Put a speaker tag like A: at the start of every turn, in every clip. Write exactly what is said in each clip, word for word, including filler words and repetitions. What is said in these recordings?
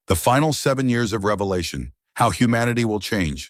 A: The final seven years of Revelation, how humanity will change.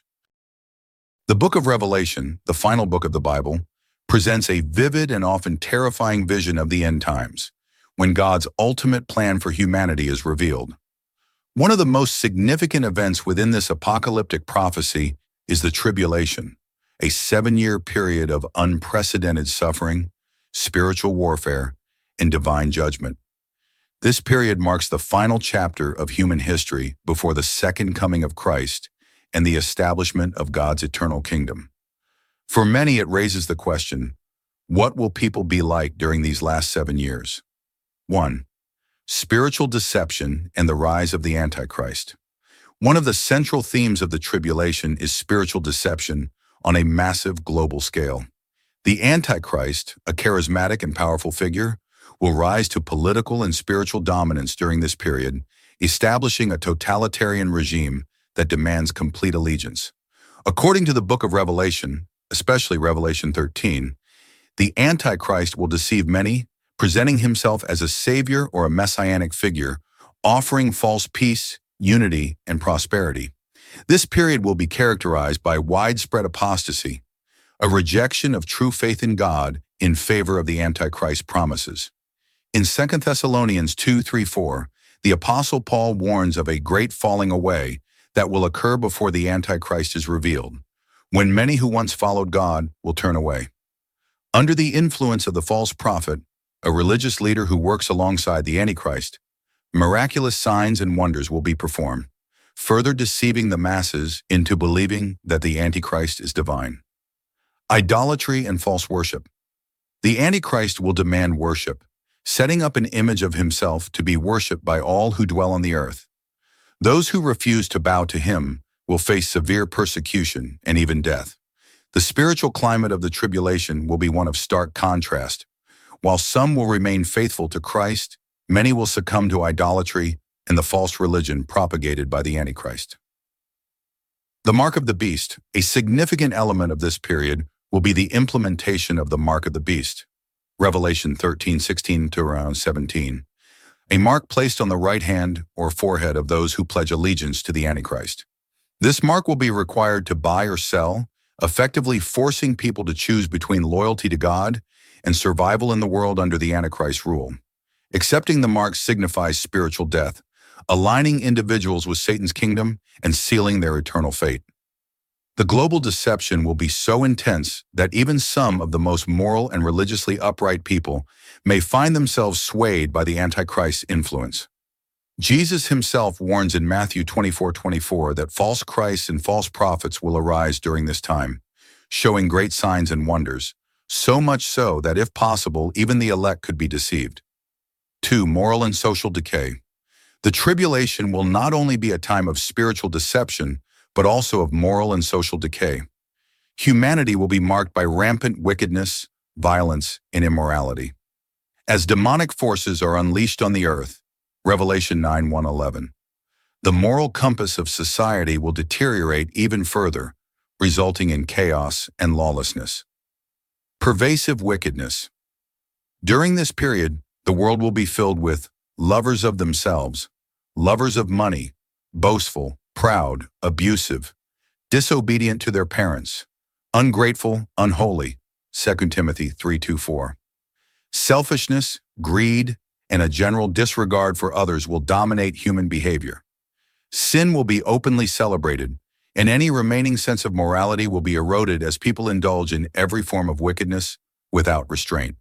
A: The book of Revelation, the final book of the Bible, presents a vivid and often terrifying vision of the end times, when God's ultimate plan for humanity is revealed. One of the most significant events within this apocalyptic prophecy is the tribulation, a seven-year period of unprecedented suffering, spiritual warfare, and divine judgment. This period marks the final chapter of human history before the second coming of Christ and the establishment of God's eternal kingdom. For many, it raises the question, what will people be like during these last seven years? One, spiritual deception and the rise of the Antichrist. One of the central themes of the tribulation is spiritual deception on a massive global scale. The Antichrist, a charismatic and powerful figure, will rise to political and spiritual dominance during this period, establishing a totalitarian regime that demands complete allegiance. According to the book of Revelation, especially Revelation thirteen, the Antichrist will deceive many, presenting himself as a savior or a messianic figure, offering false peace, unity, and prosperity. This period will be characterized by widespread apostasy, a rejection of true faith in God in favor of the Antichrist promises. In Second Thessalonians two, three, four, the Apostle Paul warns of a great falling away that will occur before the Antichrist is revealed, when many who once followed God will turn away. Under the influence of the false prophet, a religious leader who works alongside the Antichrist, miraculous signs and wonders will be performed, further deceiving the masses into believing that the Antichrist is divine. Idolatry and false worship. The Antichrist will demand worship, setting up an image of himself to be worshipped by all who dwell on the earth. Those who refuse to bow to him will face severe persecution and even death. The spiritual climate of the tribulation will be one of stark contrast. While some will remain faithful to Christ, many will succumb to idolatry and the false religion propagated by the Antichrist. The mark of the beast, a significant element of this period, will be the implementation of the mark of the beast. Revelation thirteen, sixteen to around seventeen. A mark placed on the right hand or forehead of those who pledge allegiance to the Antichrist. This mark will be required to buy or sell, effectively forcing people to choose between loyalty to God and survival in the world under the Antichrist rule. Accepting the mark signifies spiritual death, aligning individuals with Satan's kingdom and sealing their eternal fate. The global deception will be so intense that even some of the most moral and religiously upright people may find themselves swayed by the Antichrist's influence. Jesus himself warns in Matthew twenty-four, twenty-four that false Christs and false prophets will arise during this time, showing great signs and wonders, so much so that if possible, even the elect could be deceived. Two, moral and social decay. The tribulation will not only be a time of spiritual deception, but also of moral and social decay. Humanity will be marked by rampant wickedness, violence, and immorality. As demonic forces are unleashed on the earth, Revelation nine, one, eleven, the moral compass of society will deteriorate even further, resulting in chaos and lawlessness. Pervasive wickedness. During this period, the world will be filled with lovers of themselves, lovers of money, boastful, proud, abusive, disobedient to their parents, ungrateful, unholy, Second Timothy three, two, four. Selfishness, greed, and a general disregard for others will dominate human behavior. Sin will be openly celebrated, and any remaining sense of morality will be eroded as people indulge in every form of wickedness without restraint.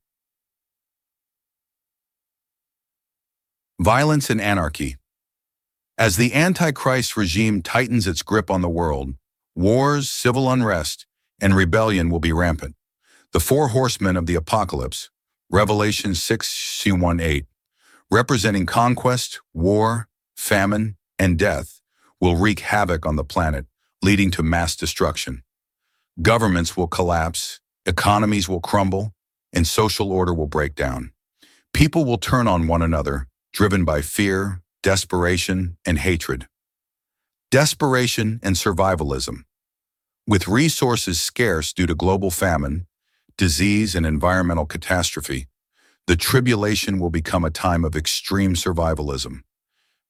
A: Violence and anarchy. As the Antichrist regime tightens its grip on the world, wars, civil unrest, and rebellion will be rampant. The four horsemen of the apocalypse, Revelation six, one, eight, representing conquest, war, famine, and death, will wreak havoc on the planet, leading to mass destruction. Governments will collapse, economies will crumble, and social order will break down. People will turn on one another, driven by fear, desperation, and hatred. Desperation and survivalism. With resources scarce due to global famine, disease, and environmental catastrophe, the tribulation will become a time of extreme survivalism.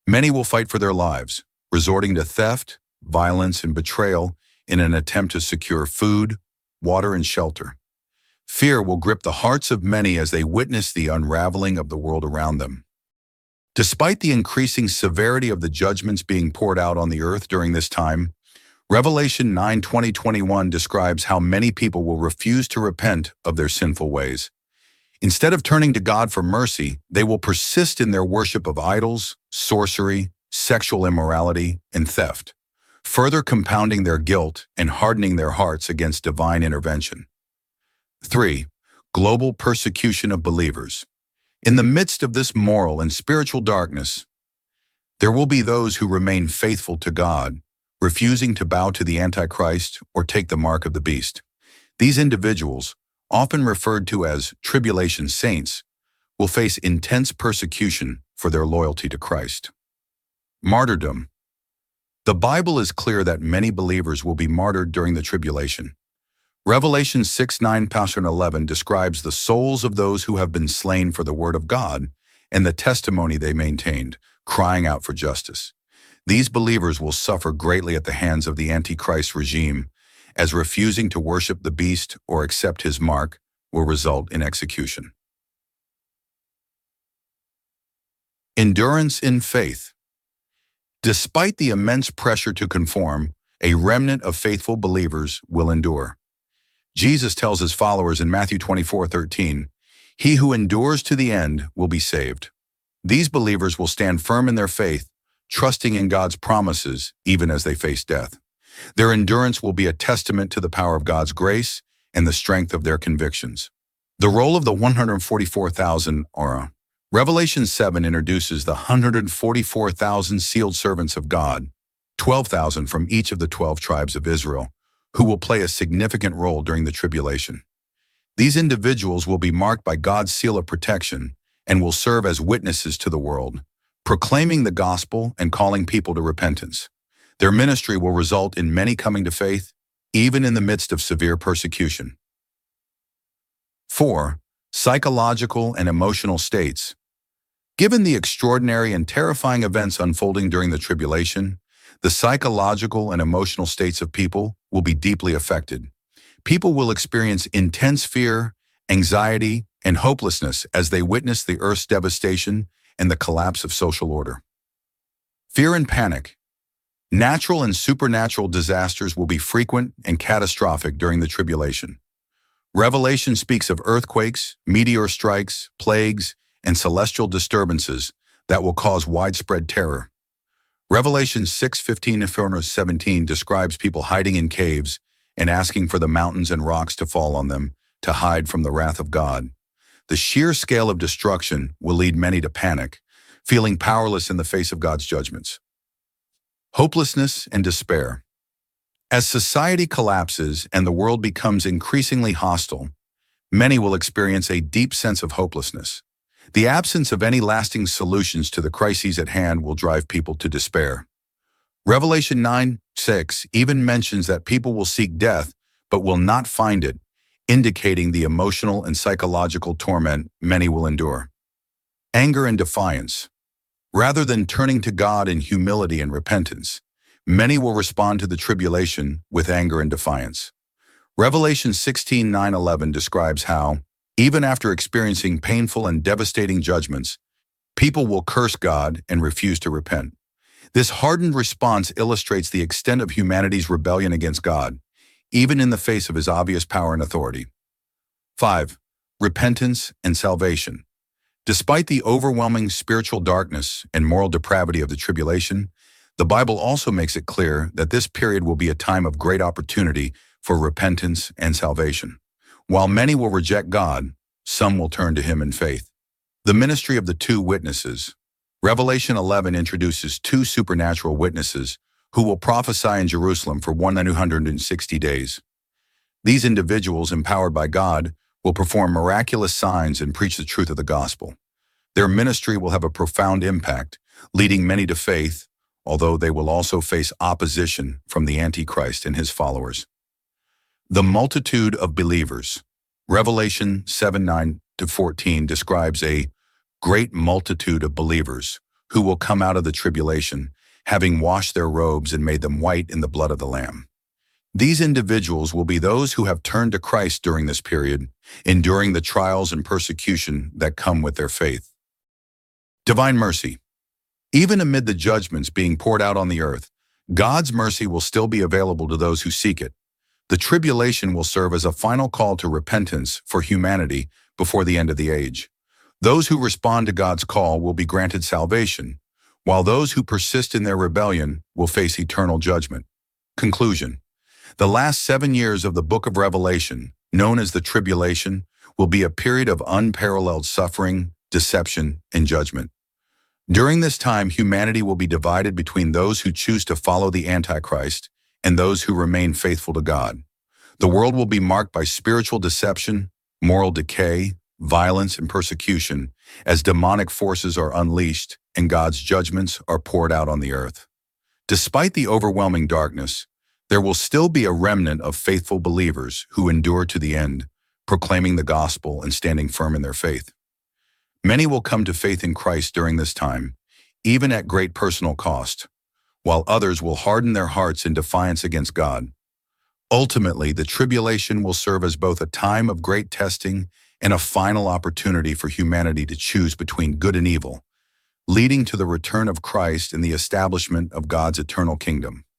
A: Many will fight for their lives, resorting to theft, violence, and betrayal in an attempt to secure food, water, and shelter. Fear will grip the hearts of many as they witness the unraveling of the world around them. Despite the increasing severity of the judgments being poured out on the earth during this time, Revelation nine twenty to twenty-one describes how many people will refuse to repent of their sinful ways. Instead of turning to God for mercy, they will persist in their worship of idols, sorcery, sexual immorality, and theft, further compounding their guilt and hardening their hearts against divine intervention. three. Global persecution of believers. In the midst of this moral and spiritual darkness, there will be those who remain faithful to God, refusing to bow to the Antichrist or take the mark of the beast. These individuals, often referred to as tribulation saints, will face intense persecution for their loyalty to Christ. Martyrdom. The Bible is clear that many believers will be martyred during the tribulation. Revelation six nine to eleven describes the souls of those who have been slain for the word of God and the testimony they maintained, crying out for justice. These believers will suffer greatly at the hands of the Antichrist regime, as refusing to worship the beast or accept his mark will result in execution. Endurance in faith. Despite the immense pressure to conform, a remnant of faithful believers will endure. Jesus tells his followers in Matthew twenty-four thirteen, "He who endures to the end will be saved." These believers will stand firm in their faith, trusting in God's promises even as they face death. Their endurance will be a testament to the power of God's grace and the strength of their convictions. The role of the one hundred forty-four thousand aura. Revelation seven introduces the one hundred forty-four thousand sealed servants of God, twelve thousand from each of the twelve tribes of Israel, who will play a significant role during the tribulation. These individuals will be marked by God's seal of protection and will serve as witnesses to the world, proclaiming the gospel and calling people to repentance. Their ministry will result in many coming to faith, even in the midst of severe persecution. four. Psychological and emotional states. Given the extraordinary and terrifying events unfolding during the tribulation, the psychological and emotional states of people will be deeply affected. People will experience intense fear, anxiety, and hopelessness as they witness the earth's devastation and the collapse of social order. Fear and panic. Natural and supernatural disasters will be frequent and catastrophic during the tribulation. Revelation speaks of earthquakes, meteor strikes, plagues, and celestial disturbances that will cause widespread terror. Revelation six fifteen to seventeen describes people hiding in caves and asking for the mountains and rocks to fall on them to hide from the wrath of God. The sheer scale of destruction will lead many to panic, feeling powerless in the face of God's judgments. Hopelessness and despair. As society collapses and the world becomes increasingly hostile, many will experience a deep sense of hopelessness. The absence of any lasting solutions to the crises at hand will drive people to despair. Revelation nine six even mentions that people will seek death but will not find it, indicating the emotional and psychological torment many will endure. Anger and defiance. Rather than turning to God in humility and repentance, many will respond to the tribulation with anger and defiance. Revelation sixteen nine to eleven describes how, even after experiencing painful and devastating judgments, people will curse God and refuse to repent. This hardened response illustrates the extent of humanity's rebellion against God, even in the face of his obvious power and authority. five. Repentance and salvation. Despite the overwhelming spiritual darkness and moral depravity of the tribulation, the Bible also makes it clear that this period will be a time of great opportunity for repentance and salvation. While many will reject God, some will turn to him in faith. The ministry of the two witnesses. Revelation eleven introduces two supernatural witnesses who will prophesy in Jerusalem for one hundred sixty days. These individuals, empowered by God, will perform miraculous signs and preach the truth of the gospel. Their ministry will have a profound impact, leading many to faith, although they will also face opposition from the Antichrist and his followers. The multitude of believers. Revelation seven nine to fourteen describes a great multitude of believers who will come out of the tribulation, having washed their robes and made them white in the blood of the Lamb. These individuals will be those who have turned to Christ during this period, enduring the trials and persecution that come with their faith. Divine mercy. Even amid the judgments being poured out on the earth, God's mercy will still be available to those who seek it. The tribulation will serve as a final call to repentance for humanity before the end of the age. Those who respond to God's call will be granted salvation, while those who persist in their rebellion will face eternal judgment. Conclusion. The last seven years of the book of Revelation, known as the tribulation, will be a period of unparalleled suffering, deception, and judgment. During this time, humanity will be divided between those who choose to follow the Antichrist and those who remain faithful to God. The world will be marked by spiritual deception, moral decay, violence, and persecution as demonic forces are unleashed and God's judgments are poured out on the earth. Despite the overwhelming darkness, there will still be a remnant of faithful believers who endure to the end, proclaiming the gospel and standing firm in their faith. Many will come to faith in Christ during this time, even at great personal cost, while others will harden their hearts in defiance against God. Ultimately, the tribulation will serve as both a time of great testing and a final opportunity for humanity to choose between good and evil, leading to the return of Christ and the establishment of God's eternal kingdom.